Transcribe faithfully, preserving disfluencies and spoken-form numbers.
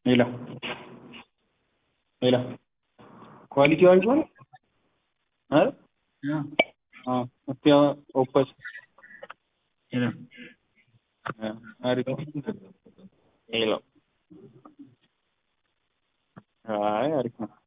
ሌላ ሌላ ኳሊቲ አሪፍ ነው አይደል? አዎ እስቲ ኦፕስ ሌላ አሪፍ ነው። ሌላ አይ አሪፍ ነው።